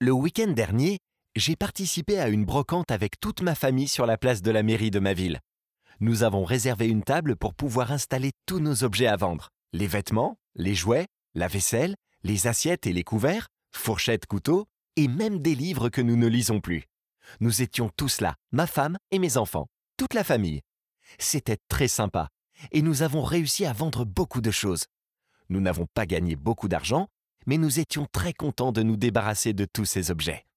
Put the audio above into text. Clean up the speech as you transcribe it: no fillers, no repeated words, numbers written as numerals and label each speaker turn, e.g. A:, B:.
A: Le week-end dernier, j'ai participé à une brocante avec toute ma famille sur la place de la mairie de ma ville. Nous avons réservé une table pour pouvoir installer tous nos objets à vendre. Les vêtements, les jouets, la vaisselle, les assiettes et les couverts, fourchettes, couteaux, et même des livres que nous ne lisons plus. Nous étions tous là, ma femme et mes enfants, toute la famille. C'était très sympa, et nous avons réussi à vendre beaucoup de choses. Nous n'avons pas gagné beaucoup d'argent, mais nous étions très contents de nous débarrasser de tous ces objets.